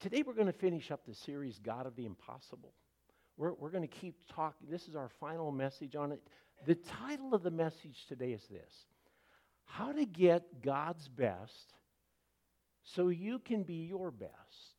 Today we're going to finish up the series, God of the Impossible. We're going to keep talking. This is our final message on it. The title of the message today is this: How to Get God's Best So You Can Be Your Best.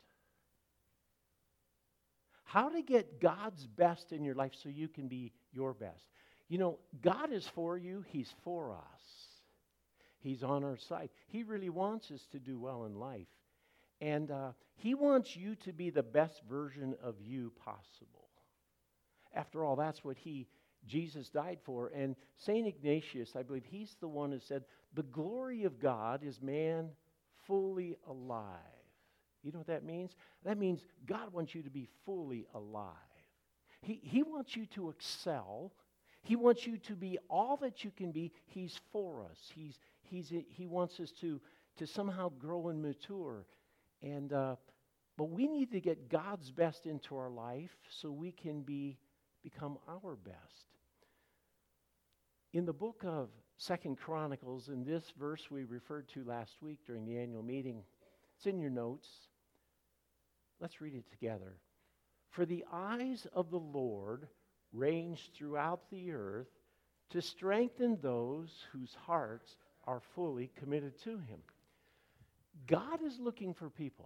How to get God's best in your life so you can be your best. You know, God is for you. He's for us. He's on our side. He really wants us to do well in life. And He wants you to be the best version of you possible. After all, that's what Jesus died for. And St. Ignatius, I believe he's the one who said, the glory of God is man fully alive. You know what that means? That means God wants you to be fully alive. He wants you to excel. He wants you to be all that you can be. He's for us. He wants us to somehow grow and mature. And but we need to get God's best into our life so we can become our best. In the book of 2 Chronicles, in this verse we referred to last week during the annual meeting, it's in your notes. Let's read it together. For the eyes of the Lord range throughout the earth to strengthen those whose hearts are fully committed to Him. God is looking for people.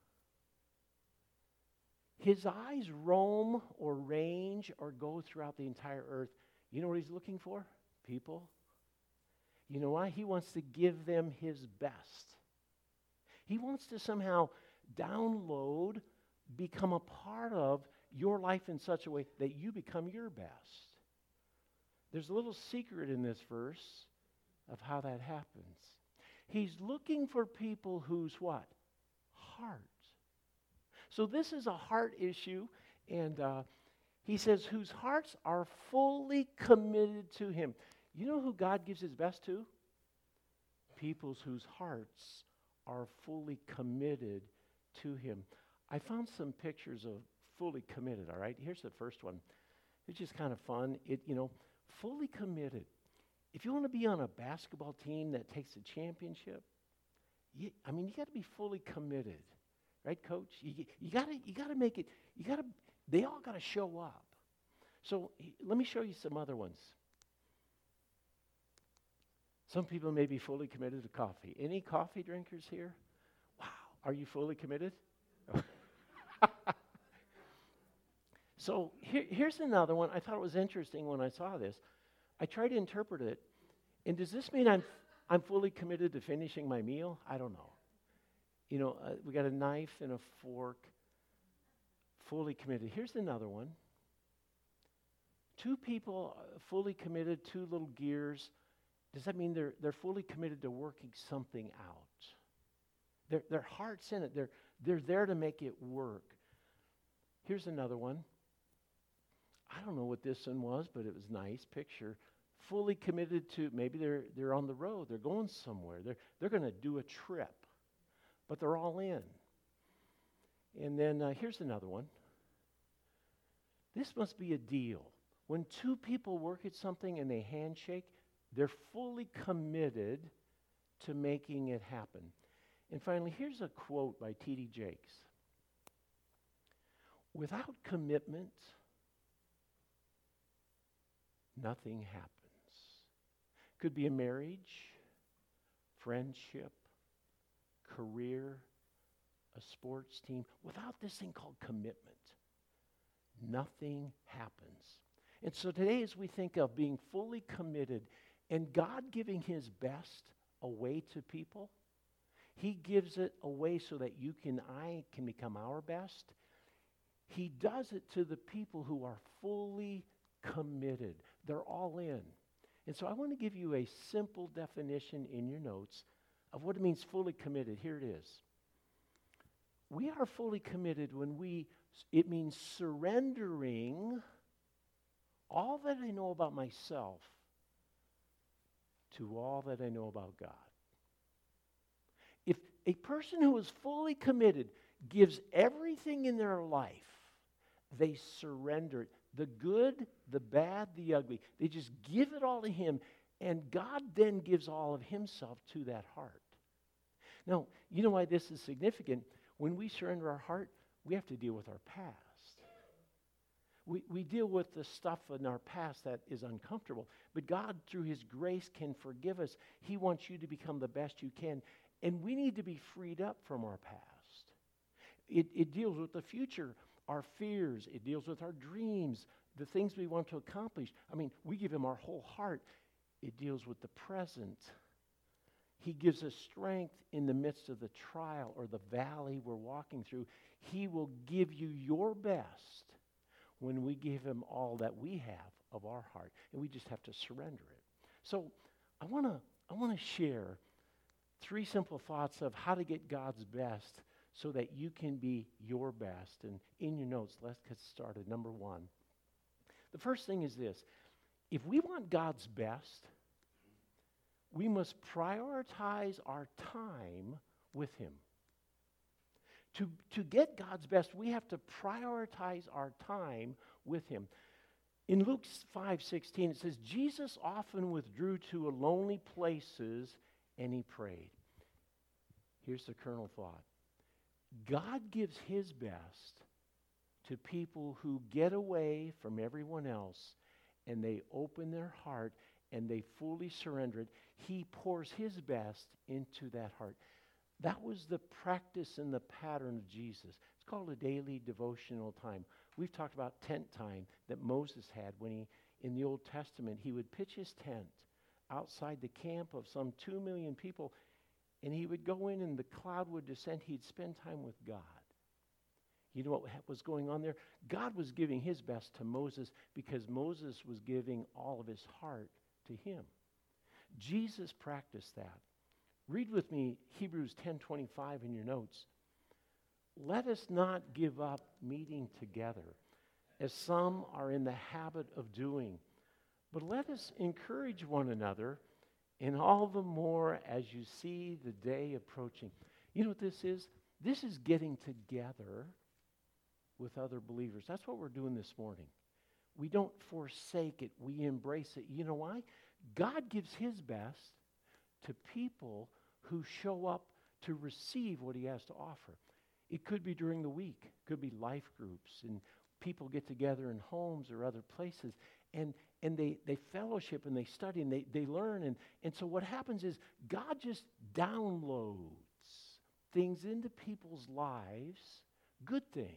His eyes roam or range or go throughout the entire earth. You know what He's looking for? People. You know why? He wants to give them His best. He wants to somehow download, become a part of your life in such a way that you become your best. There's a little secret in this verse of how that happens. He's looking for people whose what? Heart. So this is a heart issue, and he says whose hearts are fully committed to Him. You know who God gives His best to? Peoples whose hearts are fully committed to Him. I found some pictures of fully committed, all right? Here's the first one. It's just kind of fun. Fully committed. If you want to be on a basketball team that takes a championship, you got to be fully committed, right, Coach? You got to make it. They all got to show up. So let me show you some other ones. Some people may be fully committed to coffee. Any coffee drinkers here? Wow, are you fully committed? So here's another one. I thought it was interesting when I saw this. I tried to interpret it, and does this mean I'm fully committed to finishing my meal? I don't know. You know, we got a knife and a fork, fully committed. Here's another one. Two people fully committed, two little gears. Does that mean they're fully committed to working something out? Their heart's in it. They're there to make it work. Here's another one. I don't know what this one was, but it was nice picture. Fully committed to, maybe they're on the road. They're going somewhere. They're going to do a trip, but they're all in. And then here's another one. This must be a deal. When two people work at something and they handshake, they're fully committed to making it happen. And finally, here's a quote by T.D. Jakes. Without commitment, nothing happens. Could be a marriage, friendship, career, a sports team. Without this thing called commitment, nothing happens. And so today, as we think of being fully committed and God giving His best away to people, He gives it away so that I can become our best. He does it to the people who are fully committed. They're all in. And so I want to give you a simple definition in your notes of what it means fully committed. Here it is. We are fully committed when it means surrendering all that I know about myself to all that I know about God. If a person who is fully committed gives everything in their life, they surrender it. The good, the bad, the ugly. They just give it all to Him, and God then gives all of Himself to that heart. Now, you know why this is significant? When we surrender our heart, we have to deal with our past. We deal with the stuff in our past that is uncomfortable. But God, through His grace, can forgive us. He wants you to become the best you can. And we need to be freed up from our past. It deals with the future, our fears. It deals with our dreams, the things we want to accomplish. I mean, we give Him our whole heart. It deals with the present. He gives us strength in the midst of the trial or the valley we're walking through. He will give you your best when we give Him all that we have of our heart. And we just have to surrender it. So I want to share 3 simple thoughts of how to get God's best so that you can be your best. And in your notes, let's get started. Number 1. The first thing is this. If we want God's best, we must prioritize our time with Him. To get God's best, we have to prioritize our time with Him. In Luke 5:16, it says, Jesus often withdrew to lonely places and He prayed. Here's the kernel thought. God gives His best to people who get away from everyone else and they open their heart and they fully surrender it. He pours His best into that heart. That was the practice and the pattern of Jesus. It's called a daily devotional time. We've talked about tent time that Moses had when he, in the Old Testament, he would pitch his tent outside the camp of some 2 million people, and he would go in and the cloud would descend. He'd spend time with God. You know what was going on there? God was giving His best to Moses because Moses was giving all of his heart to Him. Jesus practiced that. Read with me Hebrews 10:25 in your notes. Let us not give up meeting together, as some are in the habit of doing, but let us encourage one another, and all the more as you see the day approaching. You know what this is? This is getting together with other believers. That's what we're doing this morning. We don't forsake it. We embrace it. You know why? God gives His best to people who show up to receive what He has to offer. It could be during the week. It could be life groups, and people get together in homes or other places, and they fellowship, and they study, and they learn. And so what happens is God just downloads things into people's lives, good things.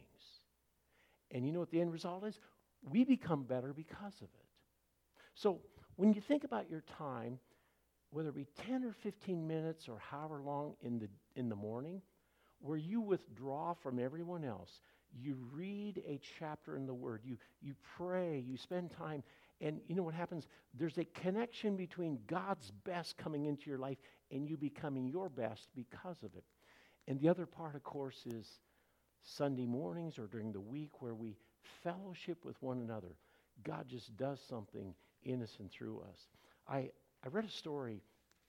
And you know what the end result is? We become better because of it. So when you think about your time, whether it be 10 or 15 minutes or however long in the morning, where you withdraw from everyone else, you read a chapter in the Word, you pray, you spend time, and you know what happens? There's a connection between God's best coming into your life and you becoming your best because of it. And the other part, of course, is Sunday mornings or during the week where we fellowship with one another. God just does something in us and through us. I read a story,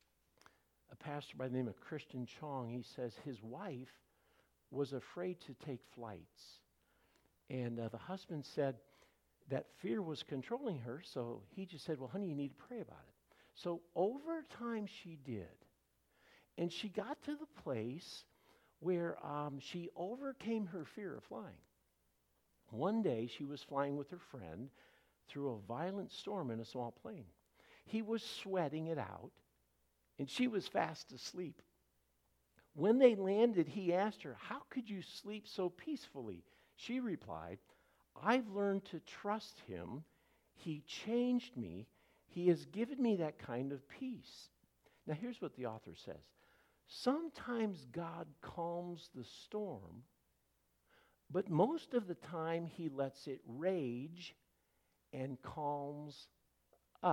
a pastor by the name of Christian Chong. He says his wife was afraid to take flights. And the husband said that fear was controlling her, so he just said, well, honey, you need to pray about it. So over time she did. And she got to the place where she overcame her fear of flying. One day she was flying with her friend through a violent storm in a small plane. He was sweating it out, and she was fast asleep. When they landed, he asked her, how could you sleep so peacefully? She replied, I've learned to trust Him. He changed me. He has given me that kind of peace. Now here's what the author says. Sometimes God calms the storm, but most of the time He lets it rage and calms us.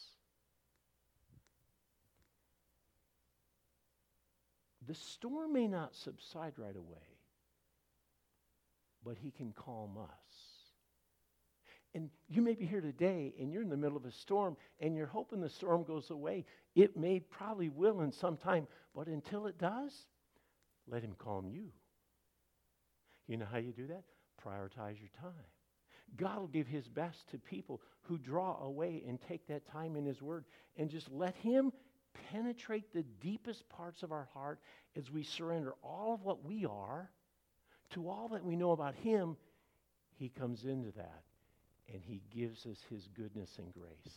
The storm may not subside right away, but He can calm us. And you may be here today and you're in the middle of a storm and you're hoping the storm goes away. It may probably will in some time, but until it does, let Him calm you. You know how you do that? Prioritize your time. God will give His best to people who draw away and take that time in His Word and just let Him penetrate the deepest parts of our heart as we surrender all of what we are to all that we know about him, he comes into that and he gives us his goodness and grace.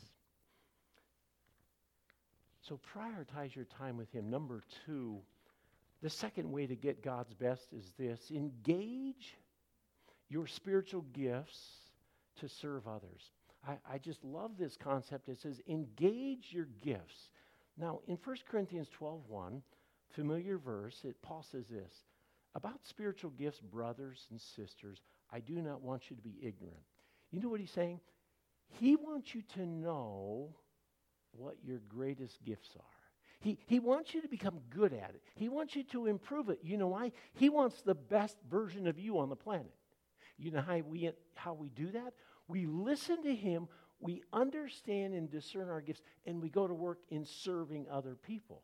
So prioritize your time with him. Number 2, the second way to get God's best is this: engage your spiritual gifts to serve others. I just love this concept. It says, engage your gifts. Now, in 1 Corinthians 12:1, familiar verse, Paul says this: about spiritual gifts, brothers and sisters, I do not want you to be ignorant. You know what he's saying? He wants you to know what your greatest gifts are. He wants you to become good at it. He wants you to improve it. You know why? He wants the best version of you on the planet. You know how we do that? We listen to him, we understand and discern our gifts, and we go to work in serving other people.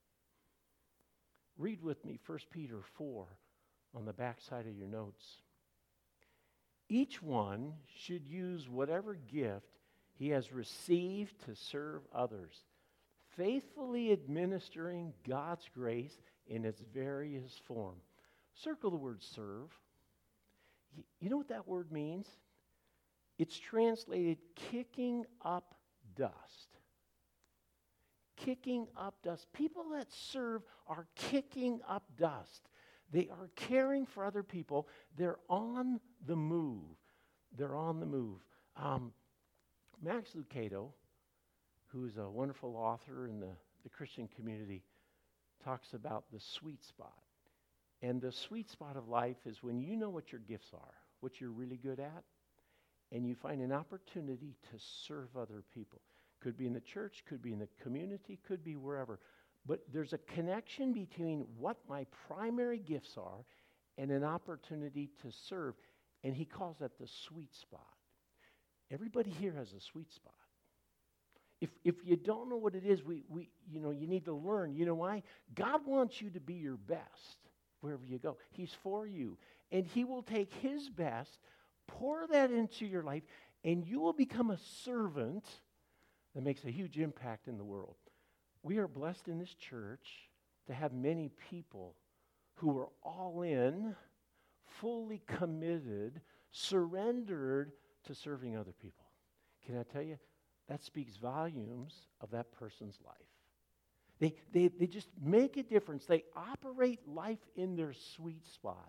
Read with me 1 Peter 4 on the back side of your notes. Each one should use whatever gift he has received to serve others, faithfully administering God's grace in its various form. Circle the word serve. You know what that word means? It's translated kicking up dust. Kicking up dust. People that serve are kicking up dust. They are caring for other people. They're on the move. They're on the move. Max Lucado, who's a wonderful author in the Christian community, talks about the sweet spot. And the sweet spot of life is when you know what your gifts are, what you're really good at, and you find an opportunity to serve other people. Could be in the church, could be in the community, could be wherever. But there's a connection between what my primary gifts are and an opportunity to serve. And he calls that the sweet spot. Everybody here has a sweet spot. If you don't know what it is, you need to learn. You know why? God wants you to be your best wherever you go. He's for you. And he will take his best, pour that into your life, and you will become a servant that makes a huge impact in the world. We are blessed in this church to have many people who are all in, fully committed, surrendered to serving other people. Can I tell you, that speaks volumes of that person's life. They just make a difference. They operate life in their sweet spot.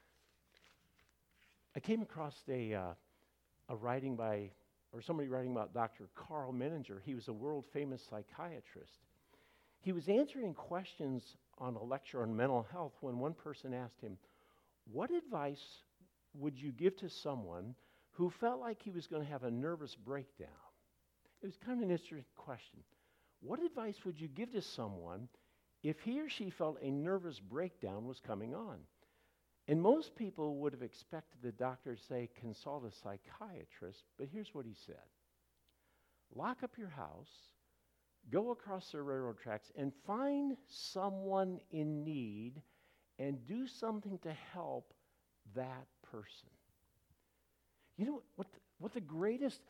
I came across a writing by, or somebody writing about Dr. Carl Menninger. He was a world-famous psychiatrist. He was answering questions on a lecture on mental health when one person asked him, what advice would you give to someone who felt like he was going to have a nervous breakdown? It was kind of an interesting question. What advice would you give to someone if he or she felt a nervous breakdown was coming on? And most people would have expected the doctor to say, consult a psychiatrist, but here's what he said. Lock up your house, go across the railroad tracks, and find someone in need and do something to help that person. You know what the greatest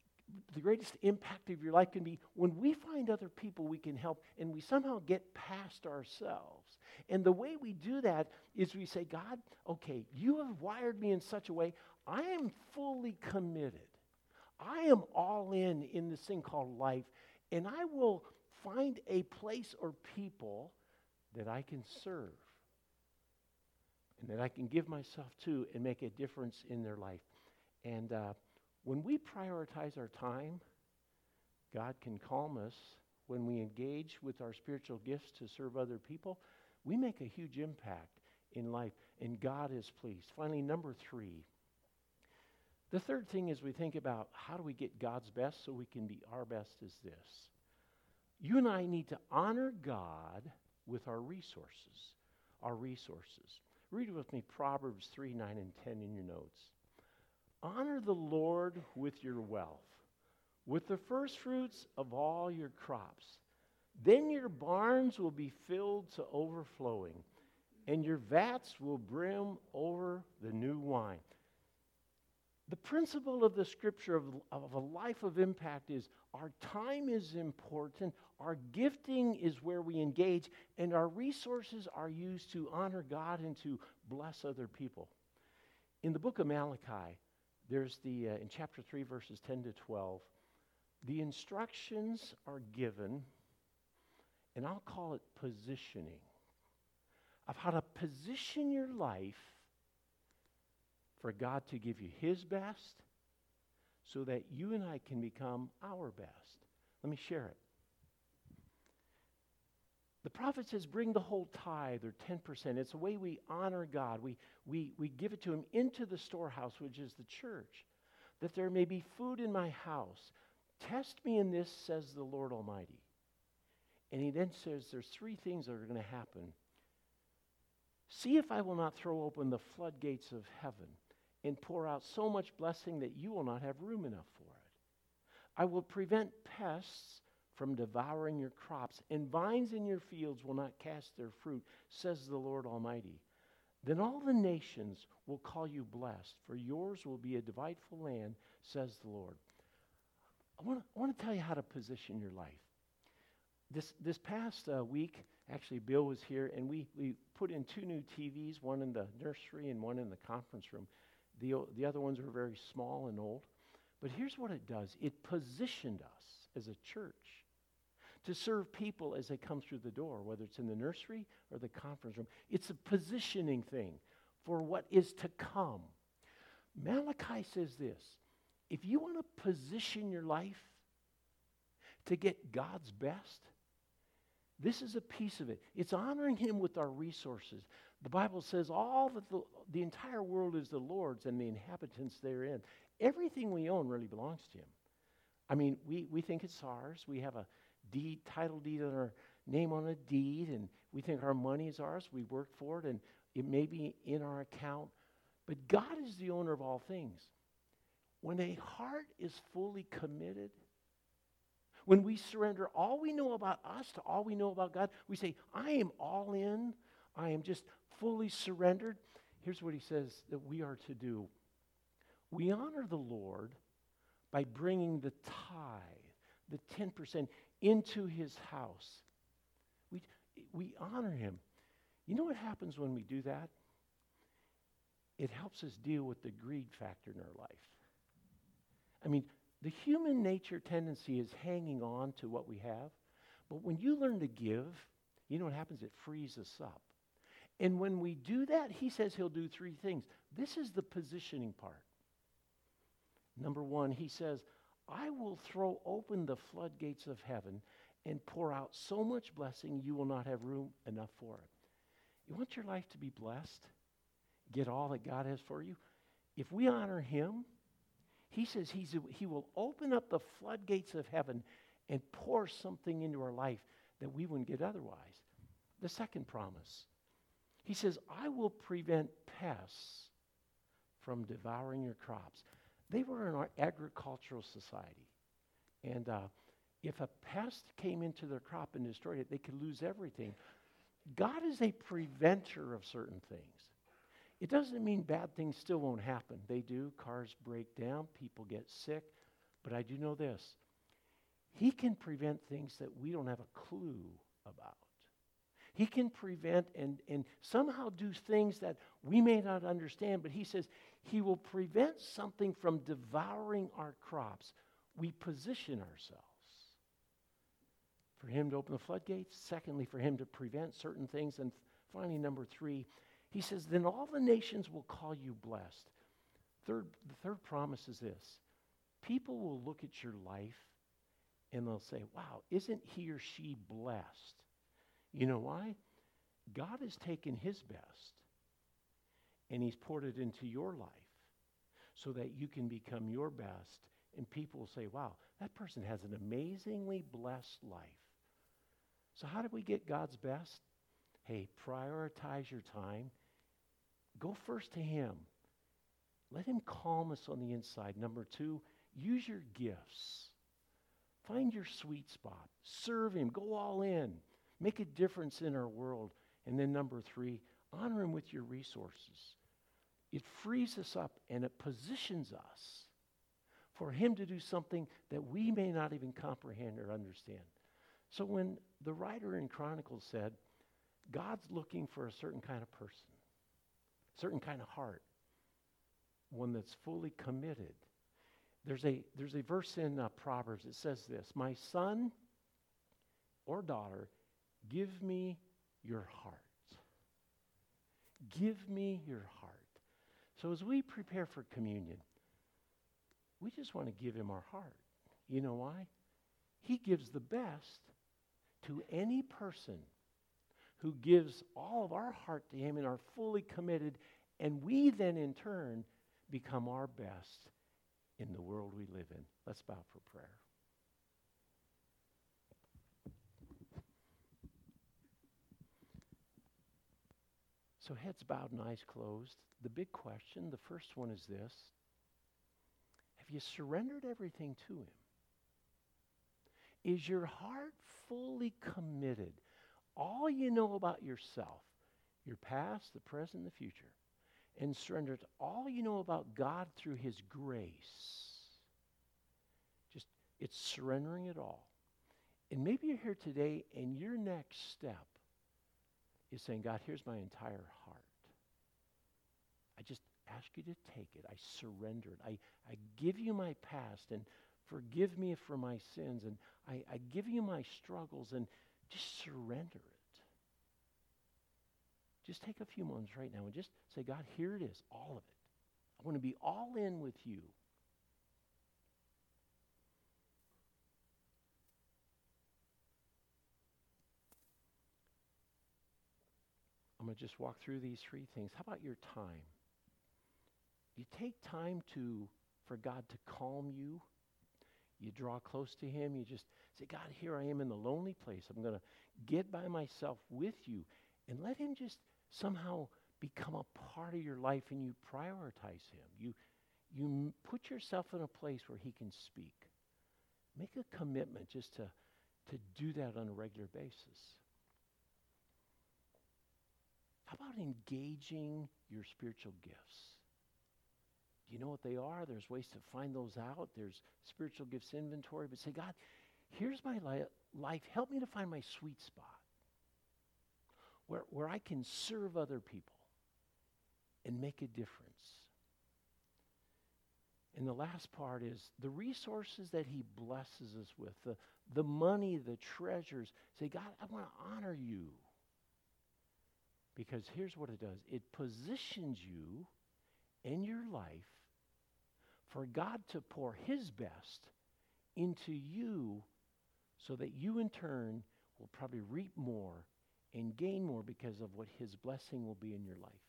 impact of your life can be when we find other people we can help and we somehow get past ourselves. And the way we do that is we say, God, okay, you have wired me in such a way, I am fully committed. I am all in this thing called life, and I will find a place or people that I can serve and that I can give myself to and make a difference in their life. And when we prioritize our time, God can calm us. When we engage with our spiritual gifts to serve other people, we make a huge impact in life, and God is pleased. Finally, number 3. The third thing as we think about how do we get God's best so we can be our best is this. You and I need to honor God with our resources. Our resources. Read with me Proverbs 3, 9, and 10 in your notes. Honor the Lord with your wealth, with the first fruits of all your crops. Then your barns will be filled to overflowing, and your vats will brim over the new wine. The principle of the scripture of a life of impact is our time is important, our gifting is where we engage, and our resources are used to honor God and to bless other people. In the book of Malachi, there's in chapter 3, verses 10 to 12, the instructions are given, and I'll call it positioning, of how to position your life for God to give you His best so that you and I can become our best. Let me share it. The prophet says, bring the whole tithe, or 10%. It's a way we honor God. We give it to Him into the storehouse, which is the church, that there may be food in my house. Test me in this, says the Lord Almighty. And He then says there's three things that are going to happen. See if I will not throw open the floodgates of heaven and pour out so much blessing that you will not have room enough for it. I will prevent pests from devouring your crops, and vines in your fields will not cast their fruit, says the Lord Almighty. Then all the nations will call you blessed, for yours will be a delightful land, says the Lord. I want to tell you how to position your life. This past week, actually, Bill was here, and we put in 2 new TVs, one in the nursery and one in the conference room. The other ones are very small and old. But here's what it does. It positioned us as a church to serve people as they come through the door, whether it's in the nursery or the conference room. It's a positioning thing for what is to come. Malachi says this: if you want to position your life to get God's best, this is a piece of it. It's honoring Him with our resources. The Bible says all that the entire world is the Lord's and the inhabitants therein. Everything we own really belongs to Him. I mean, we think it's ours. We have a title deed on our name on a deed, and we think our money is ours. We work for it, and it may be in our account. But God is the owner of all things. When a heart is fully committed, when we surrender all we know about us to all we know about God, we say, I am all in. I am just fully surrendered. Here's what He says that we are to do. We honor the Lord by bringing the tithe, the 10%, into His house. We honor Him. You know what happens when we do that? It helps us deal with the greed factor in our life. I mean, the human nature tendency is hanging on to what we have. But when you learn to give, you know what happens? It frees us up. And when we do that, He says He'll do 3 things. This is the positioning part. Number 1, He says, I will throw open the floodgates of heaven and pour out so much blessing you will not have room enough for it. You want your life to be blessed? Get all that God has for you? If we honor Him, He says He will open up the floodgates of heaven and pour something into our life that we wouldn't get otherwise. The second promise, He says, I will prevent pests from devouring your crops. They were in our agricultural society. And if a pest came into their crop and destroyed it, they could lose everything. God is a preventer of certain things. It doesn't mean bad things still won't happen. They do. Cars break down. People get sick. But I do know this. He can prevent things that we don't have a clue about. He can prevent and somehow do things that we may not understand, but He says He will prevent something from devouring our crops. We position ourselves for Him to open the floodgates. Secondly, for Him to prevent certain things. And finally, number 3, He says, then all the nations will call you blessed. The third promise is this. People will look at your life and they'll say, wow, isn't he or she blessed? You know why? God has taken His best and He's poured it into your life so that you can become your best, and people will say, wow, that person has an amazingly blessed life. So how do we get God's best? Hey, prioritize your time. Go first to Him. Let Him calm us on the inside. Number 2, use your gifts. Find your sweet spot. Serve Him. Go all in. Make a difference in our world. And then number 3, honor Him with your resources. It frees us up and it positions us for Him to do something that we may not even comprehend or understand. So when the writer in Chronicles said, God's looking for a certain kind of person, certain kind of heart, one that's fully committed. There's a verse in Proverbs that says this, my son or daughter, give me your heart. Give me your heart. So as we prepare for communion, we just want to give him our heart. You know why? He gives the best to any person who gives all of our heart to him and are fully committed, and we then in turn become our best in the world we live in. Let's bow for prayer. So heads bowed and eyes closed. The big question, the first one is this. Have you surrendered everything to him? Is your heart fully committed? All you know about yourself, your past, the present, the future, and surrendered all you know about God through his grace. Just, it's surrendering it all. And maybe you're here today and your next step is saying, God, here's my entire heart. I just ask you to take it. I surrender it. I give you my past and forgive me for my sins. And I give you my struggles and just surrender it. Just take a few moments right now and just say, God, here it is, all of it. I want to be all in with you. I'm going to just walk through these three things. How about your time? You take time for God to calm you. You draw close to him. You just say, God, here I am in the lonely place. I'm going to get by myself with you and let him just somehow become a part of your life, and you prioritize him. You put yourself in a place where he can speak. Make a commitment just to do that on a regular basis. How about engaging your spiritual gifts? Do you know what they are? There's ways to find those out. There's spiritual gifts inventory. But say, God, here's my life. Help me to find my sweet spot where I can serve other people and make a difference. And the last part is the resources that he blesses us with, the money, the treasures. Say, God, I want to honor you. Because here's what it does. It positions you in your life for God to pour his best into you so that you in turn will probably reap more and gain more because of what his blessing will be in your life.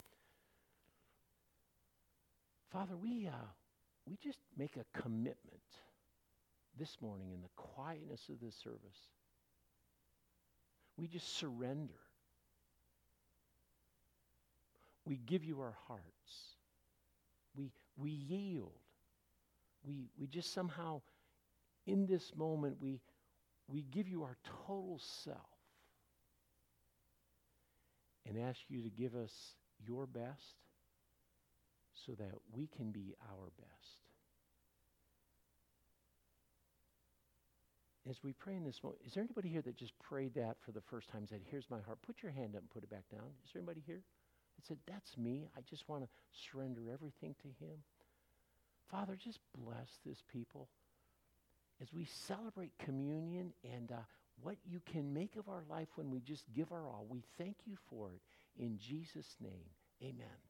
Father, we just make a commitment this morning in the quietness of this service. We just surrender. We give you our hearts. We yield. We just somehow, in this moment, we give you our total self and ask you to give us your best so that we can be our best. As we pray in this moment, is there anybody here that just prayed that for the first time, said, here's my heart? Put your hand up and put it back down. Is there anybody here that said, that's me. I just want to surrender everything to him. Father, just bless this people as we celebrate communion and what you can make of our life when we just give our all. We thank you for it. In Jesus' name, amen.